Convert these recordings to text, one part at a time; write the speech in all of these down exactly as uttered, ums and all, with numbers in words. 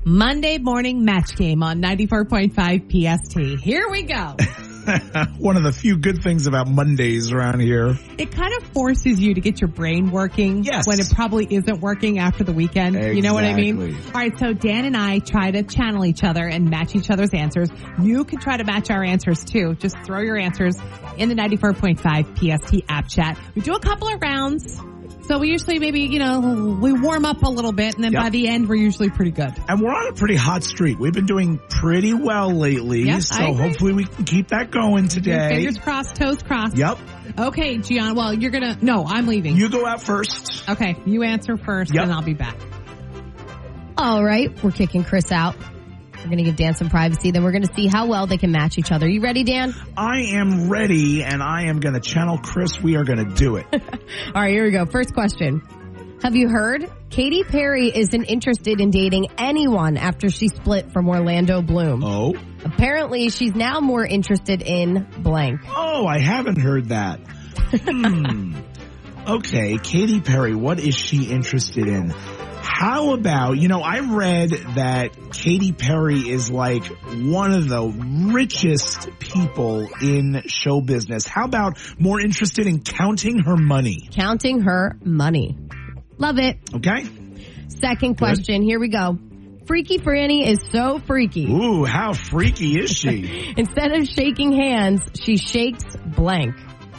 Monday morning match game on ninety-four point five P S T. Here we go. One of the few good things about Mondays around here. It kind of forces you to get your brain working yes. when it probably isn't working after the weekend. Exactly. You know what I mean? All right, so Dan and I try to channel each other and match each other's answers. You can try to match our answers too. Just throw your answers in the ninety-four point five P S T app chat. We do a couple of rounds. So we usually maybe, you know, we warm up a little bit, and then yep. by the end, we're usually pretty good. And we're on a pretty hot streak. We've been doing pretty well lately. Yep, so hopefully we can keep that going today. Fingers crossed, toes crossed. Yep. Okay, Gian. Well, you're going to... No, I'm leaving. You go out first. Okay, you answer first, yep. and I'll be back. All right, we're kicking Chris out. We're going to give Dan some privacy. Then we're going to see how well they can match each other. You ready, Dan? I am ready, and I am going to channel Chris. We are going to do it. All right, here we go. First question. Have you heard? Katy Perry isn't interested in dating anyone after she split from Orlando Bloom. Oh? Apparently, she's now more interested in blank. Oh, I haven't heard that. hmm. Okay, Katy Perry, what is she interested in? How about, you know, I read that Katy Perry is like one of the richest people in show business. How about more interested in counting her money? Counting her money. Love it. Okay. Second question. Good. Here we go. Freaky Franny is so freaky. Ooh, how freaky is she? Instead of shaking hands, she shakes blank.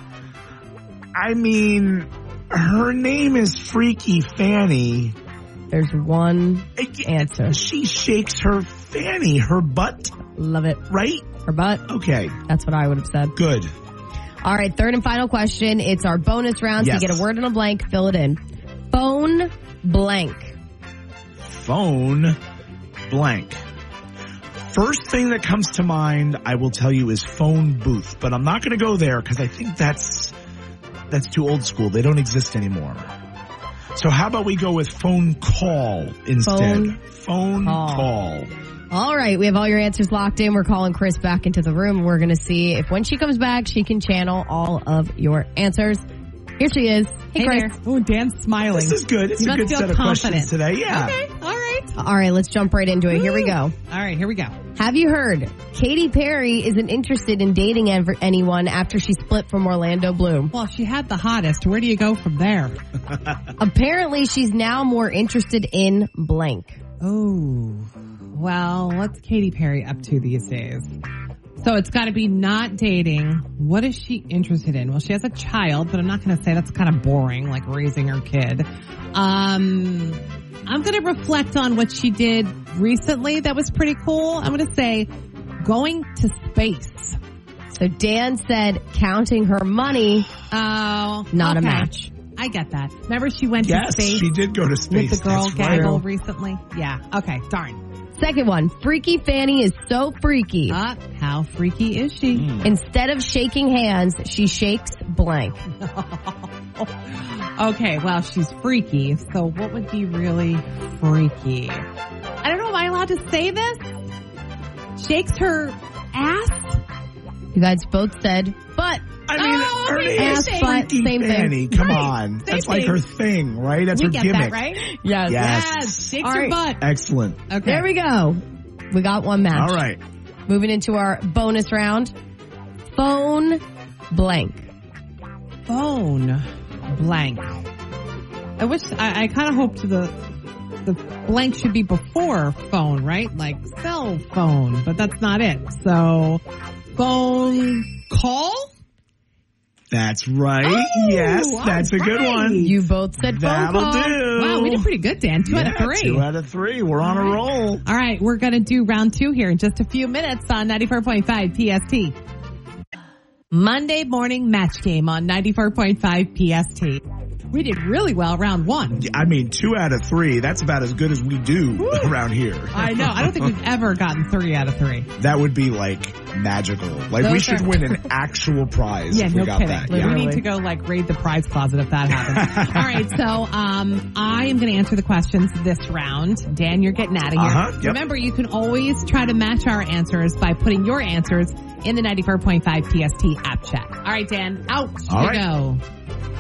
I mean, her name is Freaky Fanny. There's one answer. She shakes her fanny, her butt. Love it. Right? Her butt. Okay. That's what I would have said. Good. All right, third and final question. It's our bonus round. Yes. So you get a word and a blank. Fill it in. Phone blank. Phone blank. First thing that comes to mind, I will tell you, is phone booth. But I'm not going to go there because I think that's that's too old school. They don't exist anymore. So how about we go with phone call instead? Phone, phone call. call. All right. We have all your answers locked in. We're calling Chris back into the room. We're going to see if when she comes back, she can channel all of your answers. Here she is. Hey, hey Chris. There. Oh, Dan's smiling. This is good. It's you a good set of confident. questions today. Yeah. Okay. All right. All right. Let's jump right into it. Woo. Here we go. All right. Here we go. Have you heard? Katy Perry isn't interested in dating ever, anyone after she split from Orlando Bloom. Well, she had the hottest. Where do you go from there? Apparently, she's now more interested in blank. Oh. Well, what's Katy Perry up to these days? So it's got to be not dating. What is she interested in? Well, she has a child, but I'm not going to say that's kind of boring, like raising her kid. Um, I'm going to reflect on what she did recently that was pretty cool. I'm going to say going to space. So Dan said counting her money. Oh, not okay. a match. I get that. Remember she went yes, to space? Yes, she did go to space. With the girl That's Gaggle right. recently? Yeah. Okay, darn. Second one, Freaky Fanny is so freaky. Uh, how freaky is she? Mm. Instead of shaking hands, she shakes blank. Okay, well, she's freaky, so what would be really freaky? I don't know, am I allowed to say this? Shakes her ass? You guys both said, but... I mean, oh, her name is Freaky same Fanny. Thing. Come right. on. Same That's thing. like her thing, right? That's we her get gimmick. That, right? Yes. Yes. Yes. Shakes All her right. butt. Excellent. Okay. There we go. We got one match. All right. Moving into our bonus round. Phone blank. Phone blank. I wish, I, I kind of hoped the, the blank should be before phone, right? Like cell phone, but that's not it. So, phone call? That's right. Oh, yes, that's a good right. one. You both said phone That'll call. do. Wow, we did pretty good, Dan. Two yeah, out of three. Two out of three. We're on a roll. All right, we're going to do round two here in just a few minutes on ninety-four point five P S T. Monday morning match game on ninety-four point five P S T. We did really well round one. I mean, two out of three. That's about as good as we do Woo. around here. I know. I don't think we've ever gotten three out of three. That would be like magical. Like Those we should are... win an actual prize yeah, if we no got kidding. that. We Yeah. need to go like raid the prize closet if that happens. All right, so um, I am going to answer the questions this round. Dan, you're getting out of here. Uh-huh, yep. Remember, you can always try to match our answers by putting your answers in the ninety-four point five P S T app chat. All right, Dan, out All you right. go.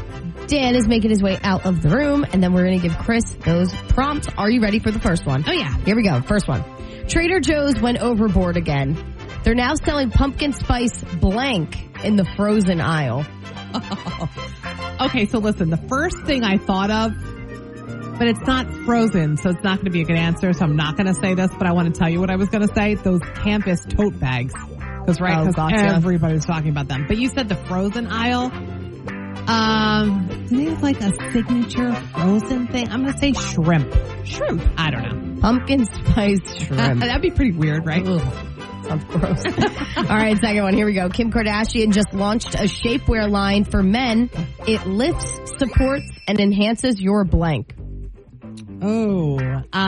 Dan is making his way out of the room, and then we're going to give Chris those prompts. Are you ready for the first one? Oh, yeah. Here we go. First one. Trader Joe's went overboard again. They're now selling pumpkin spice blank in the frozen aisle. Okay, so listen, the first thing I thought of, but it's not frozen, so it's not going to be a good answer, so I'm not going to say this, but I want to tell you what I was going to say. Those campus tote bags. Because, right, Oh, because gotcha. everybody's talking about them. But you said the frozen aisle. Um, do they have like a signature frozen thing? I'm going to say shrimp. Shrimp. I don't know. Pumpkin spice shrimp. That'd be pretty weird, right? Ugh, sounds gross. All right, second one. Here we go. Kim Kardashian just launched a shapewear line for men. It lifts, supports, and enhances your blank. Oh,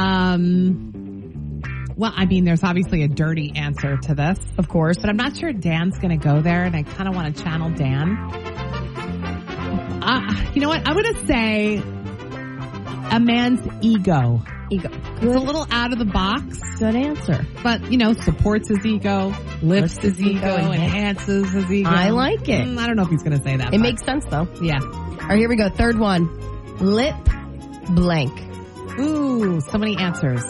um, well, I mean, there's obviously a dirty answer to this, Of course. but I'm not sure Dan's going to go there, and I kind of want to channel Dan. Uh, you know what? I'm going to say a man's ego. Ego. It's a Good, little out of the box, good answer. but, you know, supports his ego, lifts his ego, enhances his ego. I like it. Mm, I don't know if he's going to say that. It but makes sense, though. yeah. All right, here we go. Third one. Lip blank. Ooh, so many answers.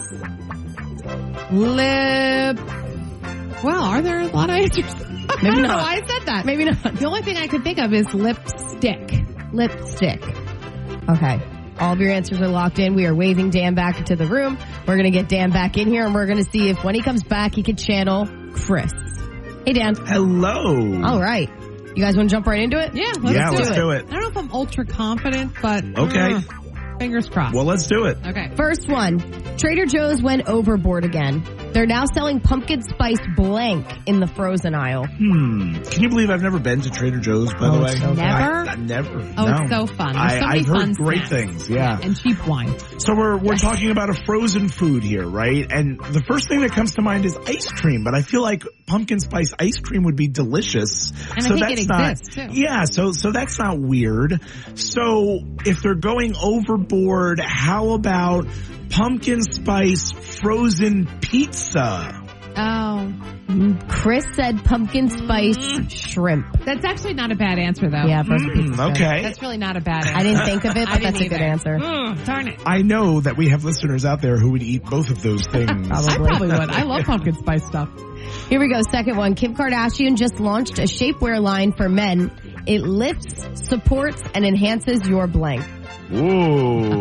Lip. Well, are there a lot of answers? Maybe I don't not. know why I said that. Maybe not. The only thing I could think of is lipstick. Lipstick. Okay. All of your answers are locked in. We are waving Dan back into the room. We're going to get Dan back in here, and we're going to see if when he comes back, he can channel Chris. Hey, Dan. Hello. All right. You guys want to jump right into it? Yeah, let's, yeah, do, let's it. do it. I don't know if I'm ultra confident, but Okay. uh, fingers crossed. Well, let's do it. Okay. First one. Trader Joe's went overboard again. They're now selling pumpkin spice blank in the frozen aisle. Hmm. Can you believe I've never been to Trader Joe's, by Oh, the way? so good. Never? I, I never. Oh, no. it's so fun. There's I, so many I've heard fun great snacks. things, yeah. And cheap wine. So we're we're talking about a frozen food here, right? And the first thing that comes to mind is ice cream, but I feel like pumpkin spice ice cream would be delicious. And so I think that's it not, exists, too. Yeah, so so that's not weird. So if they're going overboard, how about pumpkin spice frozen pizza? Oh. Chris said pumpkin spice shrimp. That's actually not a bad answer, though. Yeah, frozen Mm, pizza. okay. That's really not a bad answer. I didn't think of it, I but didn't that's a good either. answer. Mm, darn it. I know that we have listeners out there who would eat both of those things. Probably. I probably would. I love pumpkin spice stuff. Here we go. Second one. Kim Kardashian just launched a shapewear line for men. It lifts, supports, and enhances your blank. Ooh.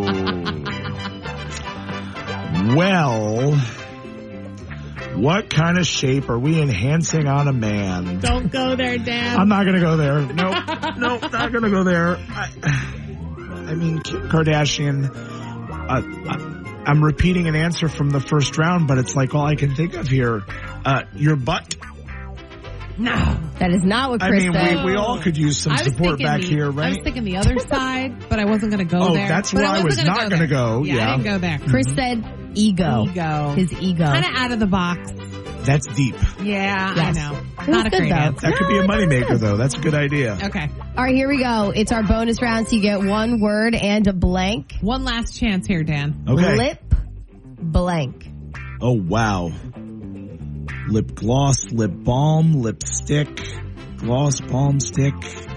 Well, what kind of shape are we enhancing on a man? Don't go there, Dan. I'm not going to go there. No, no, not going to go there. I, I mean, Kim Kardashian, uh, I, I'm repeating an answer from the first round, but it's like all I can think of here. Uh, your butt. No. That is not what I Chris mean, said. we, we all could use some I was support thinking back the, here, I was right? thinking the other side, but I wasn't going to go Oh, there. that's But where I wasn't was gonna not go gonna there. go, Yeah, yeah. I didn't go there. Chris said ego. Ego. His ego. Kind of out of the box. That's deep. Yeah, Yes. I know. It was Not a good, great though. answer. That could be a No, that's moneymaker, good. though. That's a good idea. Okay. All right, here we go. It's our bonus round, so you get one word and a blank. One last chance here, Dan. Okay. Lip blank. Oh, wow. Lip gloss, lip balm, lipstick, gloss, balm stick.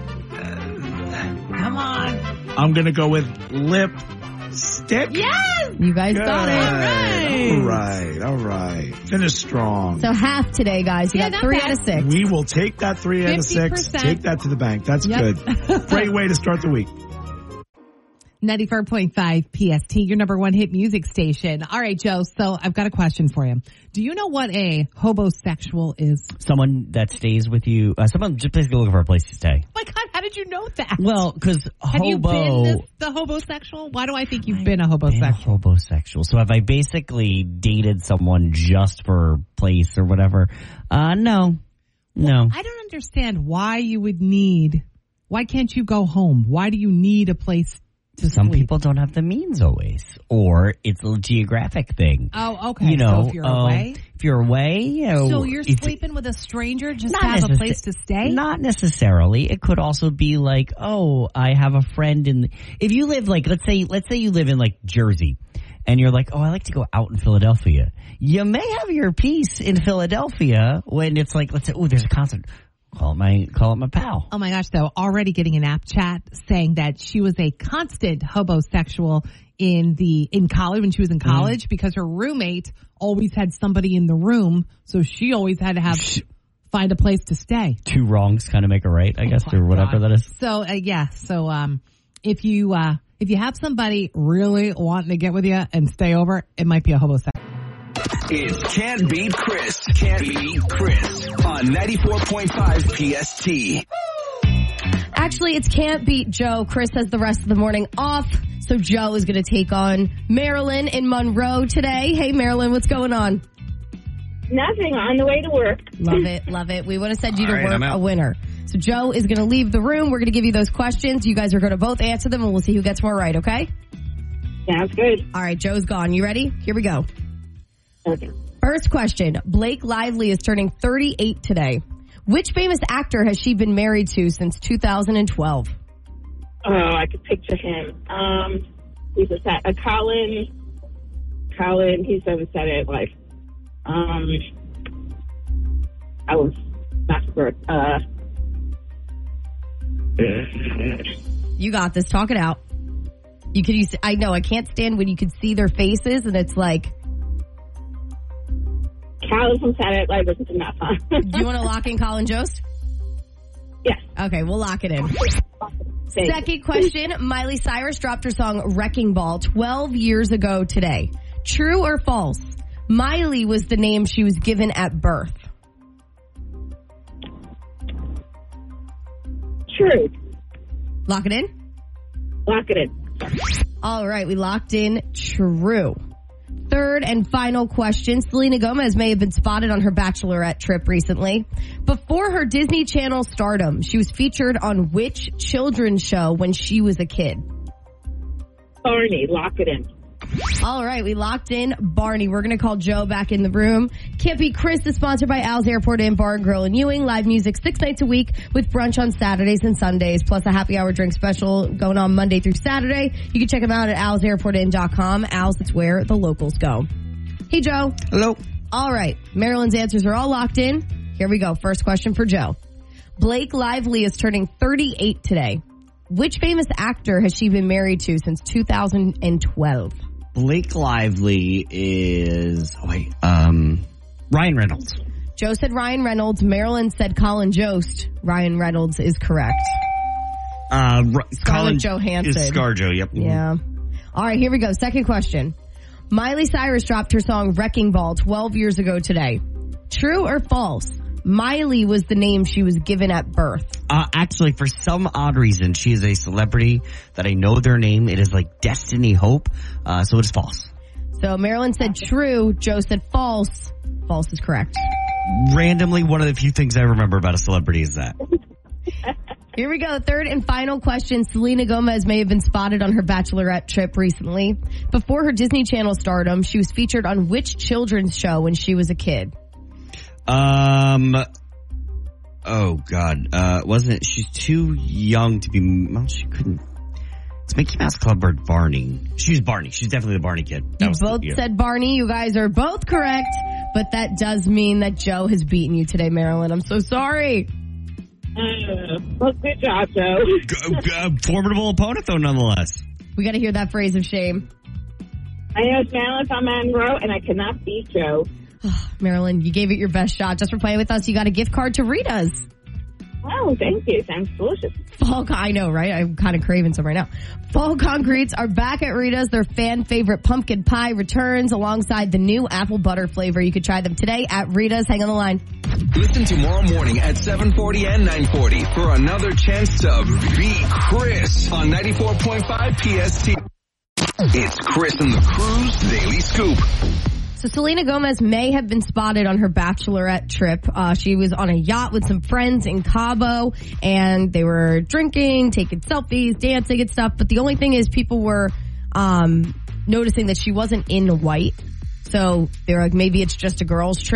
Come on. I'm going to go with lip stick. Yes! You guys Good. got it. right. All right. All right. Finish strong. So half today, guys. You Yeah, got not three bad. out of six. We will take that three out of six. fifty percent. Take that to the bank. That's Yep. good. Great way to start the week. ninety-four point five P S T, your number one hit music station. All right, Joe, so I've got a question for you. Do you know what a hobosexual is? Someone that stays with you, uh, someone just basically looking for a place to stay. Oh my God, how did you know that? Well, because Have you been hobo, this, the hobosexual? Why do I think you've been a been a hobosexual? hobosexual. So have I basically dated someone just for place or whatever? Uh, no, no. I don't understand why you would need, why can't you go home? Why do you need a place to Some sleep? people don't have the means always, or it's a geographic thing. Oh, okay. You know, so if you're um, away? if you're away, you know, So you're it's- sleeping with a stranger just Not to have a necessa- place to stay? Not necessarily. It could also be like, oh, I have a friend in. If you live like, let's say, let's say you live in like Jersey, and you're like, oh, I like to go out in Philadelphia. You may have your piece in Philadelphia when it's like, let's say, oh, there's a concert. Call it my call it my pal. Oh my gosh, though, already getting an app chat saying that she was a constant homosexual in the in college when she was in college mm. because her roommate always had somebody in the room, so she always had to have find a place to stay. Two wrongs kind of make a right, I guess, oh or whatever God. that is. So uh, yeah, so um, if you uh, if you have somebody really wanting to get with you and stay over, it might be a homosexual. It's Can't Beat Chris. Can't Beat Chris on ninety-four point five P S T. Actually, it's Can't Beat Joe. Chris has the rest of the morning off, so Joe is going to take on Marilyn in Monroe today. Hey, Marilyn, what's going on? Nothing. On the way to work. Love it. Love it. We want to send you to All right, work a winner. So Joe is going to leave the room. We're going to give you those questions. You guys are going to both answer them, and we'll see who gets more right, okay? Sounds good. All right, Joe's gone. You ready? Here we go. Okay. First question. Blake Lively is turning thirty-eight today. Which famous actor has she been married to since two thousand twelve? Oh, I could picture him. Um, he's a, a Colin. Colin. He's on Saturday Night Live. Um, I was not sure. Uh, you got this. Talk it out. You could use. I know. I can't stand when you can see their faces, and it's like. Colin from Saturday Night Live isn't enough, huh? Do you want to lock in Colin Jost? Yes. Okay, we'll lock it in. Thank Second you. question. Miley Cyrus dropped her song Wrecking Ball twelve years ago today. True or false? Miley was the name she was given at birth. True. Lock it in? Lock it in. All right, we locked in true. Third and final question. Selena Gomez may have been spotted on her bachelorette trip recently. Before her Disney Channel stardom, she was featured on which children's show when she was a kid? Barney, lock it in. All right, we locked in Barney. We're going to call Joe back in the room. Can't Beat Chris is sponsored by Al's Airport Inn Bar and Grill in Ewing. Live music six nights a week with brunch on Saturdays and Sundays, plus a happy hour drink special going on Monday through Saturday. You can check them out at als airport inn dot com. Al's, it's where the locals go. Hey, Joe. Hello. All right, Marilyn's answers are all locked in. Here we go. First question for Joe. Blake Lively is turning thirty-eight today. Which famous actor has she been married to since two thousand twelve? Blake Lively is, oh wait, um, Ryan Reynolds. Joe said Ryan Reynolds. Marilyn said Colin Jost. Ryan Reynolds is correct. Uh, R- Colin Johansson. is ScarJo, yep. Yeah. All right, here we go. Second question. Miley Cyrus dropped her song Wrecking Ball twelve years ago today. True or false? Miley was the name she was given at birth. Uh, actually, for some odd reason, she is a celebrity that I know their name. It is like Destiny Hope, uh, so it is false. So Marilyn said true. Joe said false. False is correct. Randomly, one of the few things I remember about a celebrity is that. Here we go. Third and final question. Selena Gomez may have been spotted on her bachelorette trip recently. Before her Disney Channel stardom, she was featured on which children's show when she was a kid? Um, oh God, uh, wasn't it? She's too young to be, well, she couldn't. It's Mickey Mouse Club or Barney. She's Barney. She's definitely the Barney kid. That You was both the, yeah. said Barney. You guys are both correct, but that does mean that Joe has beaten you today, Marilyn. I'm so sorry. Uh, well, good job, Joe. G- uh, formidable opponent, though, nonetheless. We got to hear that phrase of shame. I know it's Marilyn from Monroe, and I cannot beat Joe. Marilyn, you gave it your best shot. Just for playing with us, you got a gift card to Rita's. Oh, thank you. Sounds delicious. Fall, I know, right? I'm kind of craving some right now. Fall Concretes are back at Rita's. Their fan favorite pumpkin pie returns alongside the new apple butter flavor. You could try them today at Rita's. Hang on the line. Listen tomorrow morning at seven forty and nine forty for another chance to beat Chris on ninety-four point five P S T. It's Chris and the Crew's Daily Scoop. So Selena Gomez may have been spotted on her bachelorette trip. Uh, she was on a yacht with some friends in Cabo, and they were drinking, taking selfies, dancing and stuff. But the only thing is people were um, noticing that she wasn't in white. So they were like, maybe it's just a girls' trip.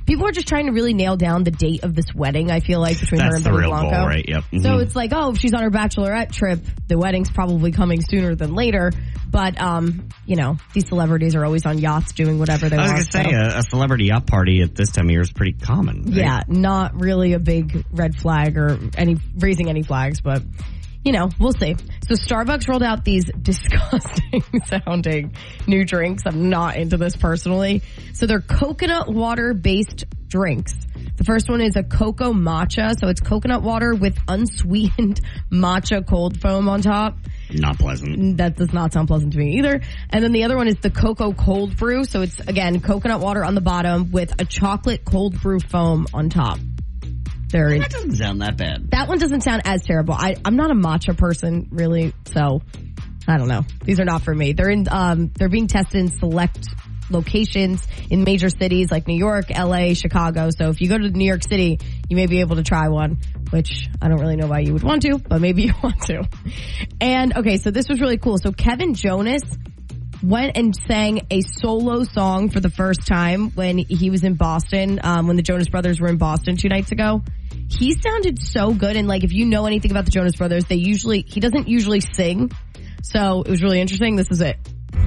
People are just trying to really nail down the date of this wedding, I feel like, between That's her and the Benny real Blanco. goal, right? Yep. Mm-hmm. So it's like, oh, if she's on her bachelorette trip, the wedding's probably coming sooner than later. But, um, you know, these celebrities are always on yachts doing whatever they I was want. going to say, so. a, a celebrity yacht party at this time of year is pretty common. Right? Yeah, not really a big red flag or any raising any flags, but you know, we'll see. So Starbucks rolled out these disgusting sounding new drinks. I'm not into this personally. So they're coconut water based drinks. The first one is a cocoa matcha. So it's coconut water with unsweetened matcha cold foam on top. Not pleasant. That does not sound pleasant to me either. And then the other one is the cocoa cold brew. So it's, again, coconut water on the bottom with a chocolate cold brew foam on top. Very, that doesn't sound that bad. That one doesn't sound as terrible. I, I'm not a matcha person, really, so I don't know. These are not for me. They're in, um, they're being tested in select locations in major cities like New York, L A, Chicago. So if you go to New York City, you may be able to try one, which I don't really know why you would want to, but maybe you want to. And okay, so this was really cool. So Kevin Jonas went and sang a solo song for the first time when he was in Boston, um, when the Jonas Brothers were in Boston two nights ago. He sounded so good, and like if you know anything about the Jonas Brothers, they usually, he doesn't usually sing. So it was really interesting. This is it.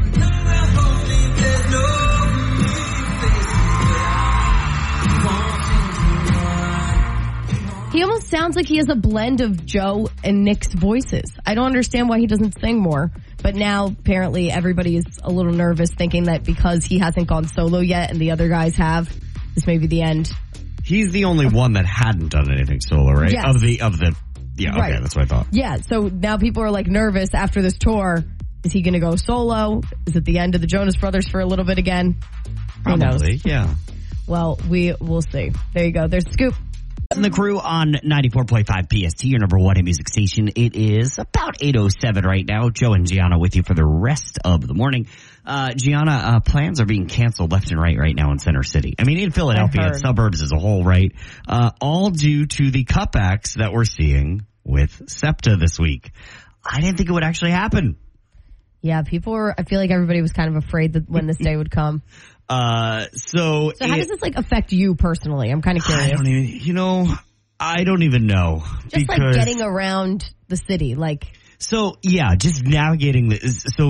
He almost sounds like he has a blend of Joe and Nick's voices. I don't understand why he doesn't sing more. But now apparently everybody is a little nervous thinking that because he hasn't gone solo yet and the other guys have, this may be the end. He's the only one that hadn't done anything solo, right? Yes. Of the, of the, yeah, okay, Right. that's what I thought. Yeah, so now people are like nervous after this tour. Is he going to go solo? Is it the end of the Jonas Brothers for a little bit again? Who knows? Probably, yeah. Well, we will see. There you go. There's the scoop. And the crew on ninety-four point five P S T, your number one hit music station. It is about eight oh seven right now. Joe and Gianna with you for the rest of the morning. Uh, Gianna, uh, plans are being canceled left and right right now in Center City. I mean, in Philadelphia, suburbs as a whole, right? Uh, all due to the cutbacks that we're seeing with SEPTA this week. I didn't think it would actually happen. Yeah, people were, I feel like everybody was kind of afraid that when this day would come. Uh, so. So how it, does this like affect you personally? I'm kind of curious. I don't even, you know, I don't even know. Just because, like getting around the city, like. So, yeah, just navigating this. So,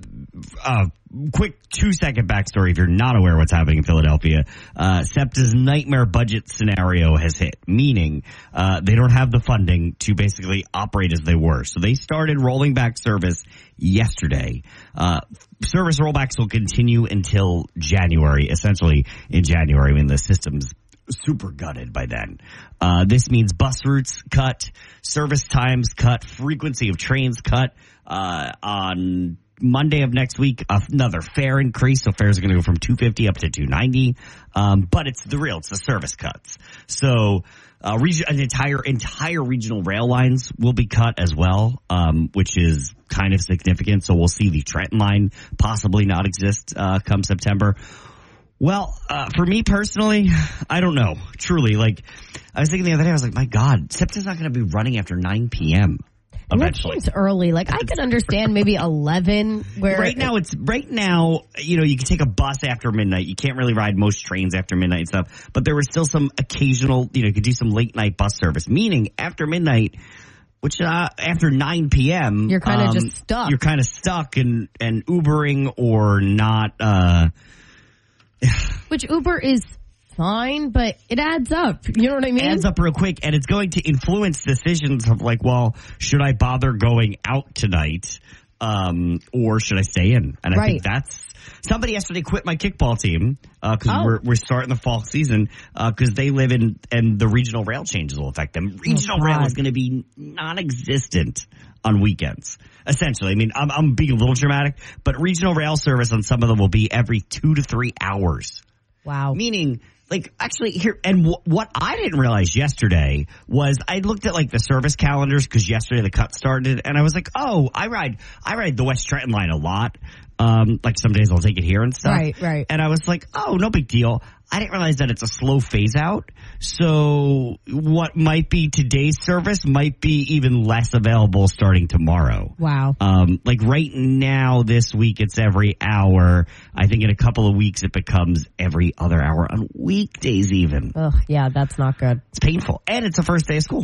uh, quick two second backstory if you're not aware what's happening in Philadelphia. Uh, SEPTA's nightmare budget scenario has hit, meaning, uh, they don't have the funding to basically operate as they were. So they started rolling back service yesterday. Uh, service rollbacks will continue until January, essentially in January when the system's super gutted by then. Uh, this means bus routes cut, service times cut, frequency of trains cut. Uh, on Monday of next week, another fare increase. So fares are going to go from two fifty up to two ninety. Um, but it's the real, it's the service cuts. So, uh, region, an entire, entire regional rail lines will be cut as well, um, which is kind of significant. So we'll see the Trenton line possibly not exist, uh, come September. Well, uh, for me personally, I don't know. Truly, like, I was thinking the other day, I was like, my God, SEPTA's not going to be running after nine p.m. And that eventually. seems early. Like, I could understand maybe eleven where. Right now, it's, right now, you know, you can take a bus after midnight. You can't really ride most trains after midnight and stuff. But there was still some occasional, you know, you could do some late night bus service. Meaning, after midnight, which, uh, after nine p.m. You're kind of um, just stuck. You're kind of stuck and, and Ubering or not, uh, Which Uber is fine, but it adds up. You know what I mean? adds up real quick, and it's going to influence decisions of like, well, should I bother going out tonight, um, or should I stay in? And I Right. think that's somebody yesterday quit my kickball team because Oh. we're we're starting the fall season because they live in and the regional rail changes will affect them. Regional Oh, rail God. is going to be non-existent on weekends. Essentially, I mean, I'm, I'm being a little dramatic, but regional rail service on some of them will be every two to three hours. Wow. Meaning, like, actually, here, and w- what I didn't realize yesterday was I looked at, like, the service calendars because yesterday the cut started, and I was like, oh, I ride, I ride the West Trenton line a lot. Um, like some days I'll take it here and stuff. Right, right. And I was like, oh, no big deal. I didn't realize that it's a slow phase out. So what might be today's service might be even less available starting tomorrow. Wow. Um, like right now, this week, it's every hour. I think in a couple of weeks, it becomes every other hour on weekdays even. Ugh, yeah, that's not good. It's painful. And it's the first day of school.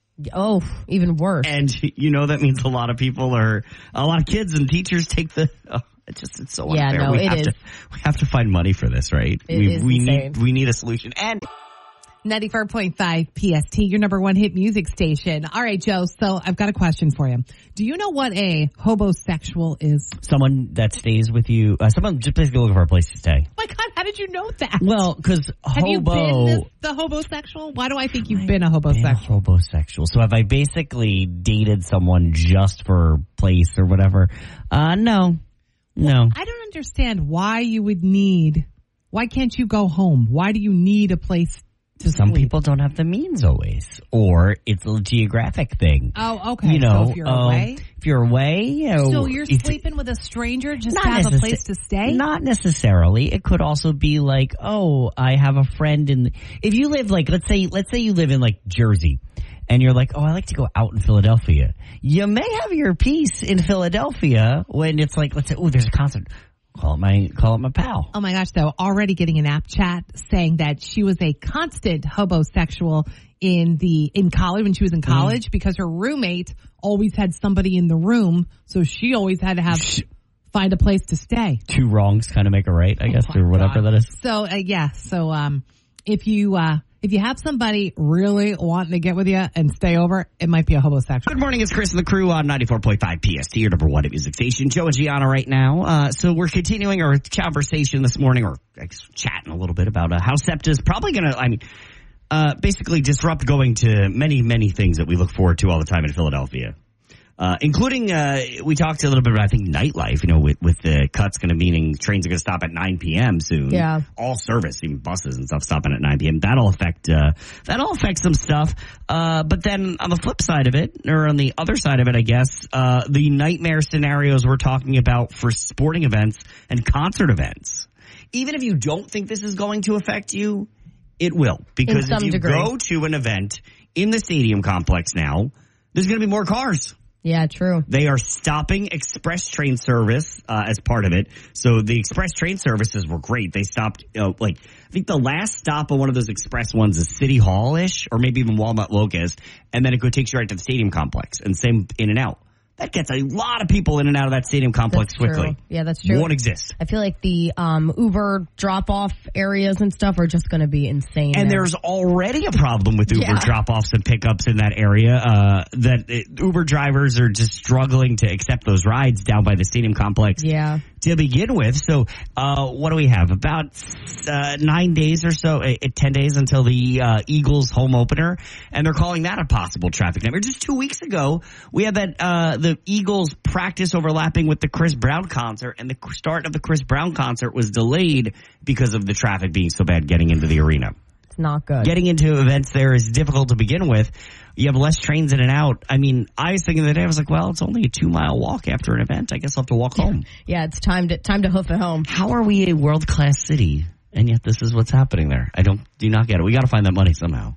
Oh, even worse. And you know that means a lot of people are, a lot of kids and teachers take the, oh, it's just, it's so Yeah, unfair. no, we it have is. to, we have to find money for this, right? It we is we insane. need, we need a solution. And ninety-four point five P S T, your number one hit music station. All right, Joe, so I've got a question for you. Do you know what a hobosexual is? Someone that stays with you, uh, someone just basically looking for a place to stay. Oh my God, how did you know that? Well, because Have hobo. you been this, the hobosexual? Why do I think you've been a been hobosexual? hobosexual. So have I basically dated someone just for place or whatever? Uh, no. No. I don't understand why you would need, why can't you go home? Why do you need a place to Some sleep? people don't have the means always. Or it's a geographic thing. Oh, okay. You know, so if you're um, away? if you're away, you know, So you're it's- sleeping with a stranger just Not to have a necessa- place to stay? Not necessarily. It could also be like, oh, I have a friend in. If you live like, let's say, let's say you live in like Jersey, and you're like, oh, I like to go out in Philadelphia. You may have your peace in Philadelphia when it's like, let's say, oh, there's a concert. Call it my, call it my pal. Oh my gosh, though, already getting an app chat saying that she was a constant hobosexual in the, in college, when she was in college, because her roommate always had somebody in the room, so she always had to have, find a place to stay. Two wrongs kind of make a right, I guess, Oh my or whatever God. that is. So, uh, yeah, so, um, if you, uh, if you have somebody really wanting to get with you and stay over, it might be a hobosexual. good morning, it's Chris and the crew on ninety-four point five P S T, your number one hit music station. Joe and Gianna right now. Uh, so we're continuing our conversation this morning, or like, chatting a little bit about uh, how SEPTA is probably going to, I mean, uh, basically disrupt going to many, many things that we look forward to all the time in Philadelphia. Uh, including, uh, we talked a little bit about, I think, nightlife, you know, with, with the cuts going to meaning trains are going to stop at nine p.m. soon. Yeah. All service, even buses and stuff stopping at nine p.m. That'll affect, uh, that'll affect some stuff. Uh, but then on the flip side of it, or on the other side of it, I guess, uh, the nightmare scenarios we're talking about for sporting events and concert events. Even if you don't think this is going to affect you, it will. Because In some if you degree. go to an event in the stadium complex now, there's going to be more cars. Yeah, true. They are stopping express train service uh, as part of it. So the express train services were great. They stopped, you know, like, I think the last stop on one of those express ones is City Hall-ish, or maybe even Walnut Locust, and then it go takes you right to the stadium complex, and same in and out. That gets a lot of people in and out of that stadium complex That's quickly. true. Yeah, that's true. Won't exist. I feel like the um, Uber drop-off areas and stuff are just going to be insane. And there. there's already a problem with Uber Yeah. drop-offs and pickups in that area. Uh, that it, Uber drivers are just struggling to accept those rides down by the stadium complex Yeah. to begin with. So, uh, what do we have? About uh, nine days or so, uh, ten days until the uh, Eagles home opener, and they're calling that a possible traffic nightmare. Just two weeks ago, we had that uh, the Eagles practice overlapping with the Chris Brown concert, and the start of the Chris Brown concert was delayed because of the traffic being so bad getting into the arena. It's not good. Getting into events there is difficult to begin with. You have less trains in and out. I mean, I was thinking the other day, I was like, well, it's only a two mile walk after an event. I guess I'll have to walk home. Yeah, it's time to time to hoof it home. How are we a world class city, and yet this is what's happening there? I don't do not get it. We got to find that money somehow.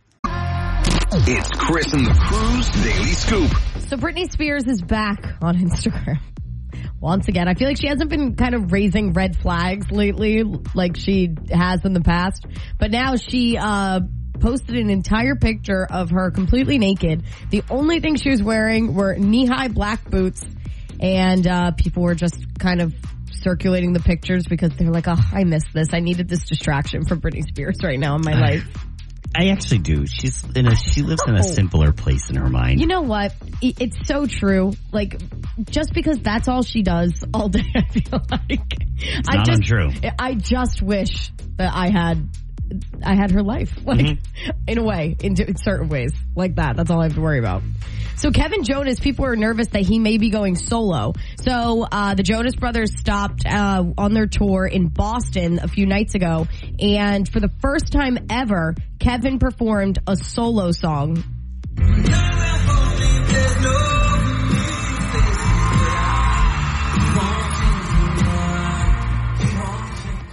It's Chris and the Crew's Daily Scoop. So Britney Spears is back on Instagram. Once again, I feel like she hasn't been kind of raising red flags lately like she has in the past. But now she uh posted an entire picture of her completely naked. The only thing she was wearing were knee-high black boots. And uh people were just kind of circulating the pictures because they're like, oh, I miss this. I needed this distraction from Britney Spears right now in my life. I actually do. She's in a, she lives in a simpler place in her mind. You know what? I- It's so true. Like, just because that's all she does all day, I feel like. It's I not just, untrue. I just wish that I had, I had her life. Like, Mm-hmm. in a way, in, in certain ways. Like that. That's all I have to worry about. So Kevin Jonas, people are nervous that he may be going solo. So, uh, the Jonas Brothers stopped, uh, on their tour in Boston a few nights ago. And for the first time ever, Kevin performed a solo song.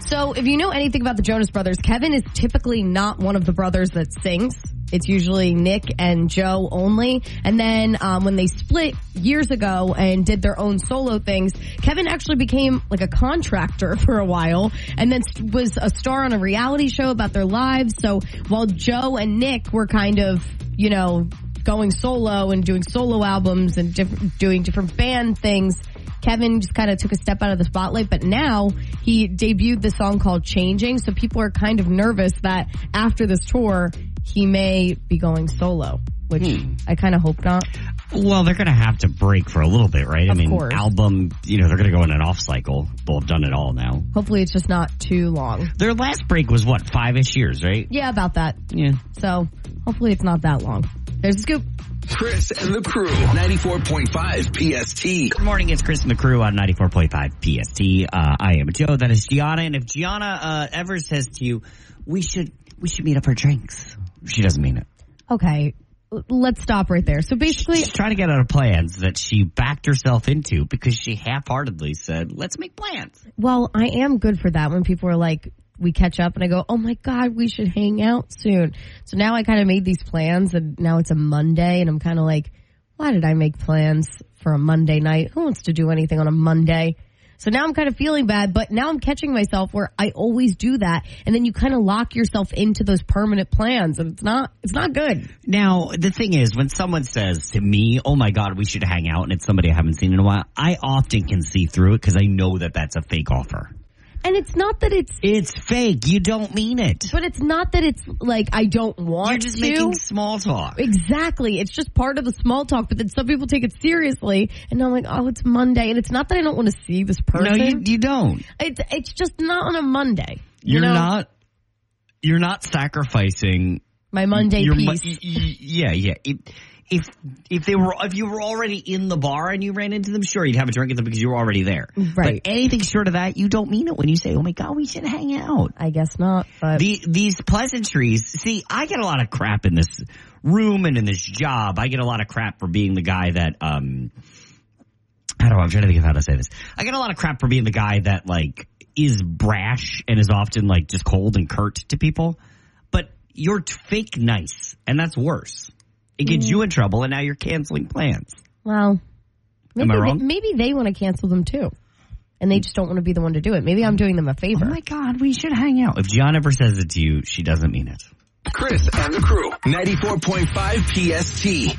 So if you know anything about the Jonas Brothers, Kevin is typically not one of the brothers that sings. It's usually Nick and Joe only. And then um, when they split years ago and did their own solo things, Kevin actually became like a contractor for a while and then was a star on a reality show about their lives. So while Joe and Nick were kind of, you know, going solo and doing solo albums and diff- doing different band things, Kevin just kind of took a step out of the spotlight, but now he debuted the song called Changing, so people are kind of nervous that after this tour, he may be going solo, which hmm. I kind of hope not. Well, they're going to have to break for a little bit, right? Of I mean, course. Album, you know, they're going to go in an off cycle. They'll have done it all now. Hopefully it's just not too long. Their last break was what, five-ish years, right? Yeah, about that. Yeah. So hopefully it's not that long. There's the scoop. Chris and the Crew, ninety-four point five P S T. Good morning, it's Chris and the Crew on ninety-four point five P S T. Uh, I am Joe, that is Gianna, and if Gianna uh, ever says to you, we should we should meet up for drinks, she doesn't mean it. Okay, let's stop right there. So basically, she's trying to get out of plans that she backed herself into because she half-heartedly said, let's make plans. Well, I am good for that when people are like, we catch up and I go, oh my God, we should hang out soon. So now I kind of made these plans and now it's a Monday and I'm kind of like, why did I make plans for a Monday night? Who wants to do anything on a Monday? So now I'm kind of feeling bad, but now I'm catching myself where I always do that. And then you kind of lock yourself into those permanent plans and it's not, it's not good. Now, the thing is, when someone says to me, oh my God, we should hang out, and it's somebody I haven't seen in a while, I often can see through it because I know that that's a fake offer. And it's not that it's... It's fake. You don't mean it. But it's not that it's like, I don't want to. You're just to. making small talk. Exactly. It's just part of the small talk. But then some people take it seriously. And I'm like, oh, it's Monday. And it's not that I don't want to see this person. No, you, you don't. It's, it's just not on a Monday. You're you know? not... You're not sacrificing... My Monday your, peace. y- y- yeah, yeah. It, If if they were if you were already in the bar and you ran into them, sure, you'd have a drink with them because you were already there. Right. But anything short of that, you don't mean it when you say, "Oh my God, we should hang out." I guess not. But the, these pleasantries. See, I get a lot of crap in this room and in this job. I get a lot of crap for being the guy that um. I don't know. I'm trying to think of how to say this. I get a lot of crap for being the guy that like is brash and is often like just cold and curt to people. But you're fake nice, and that's worse. It gets you in trouble, and now you're canceling plans. Well, maybe Am I wrong? They, maybe they want to cancel them too, and they just don't want to be the one to do it. Maybe I'm doing them a favor. Oh my God, we should hang out. If John ever says it to you, she doesn't mean it. Chris and the Crew, ninety-four point five P S T.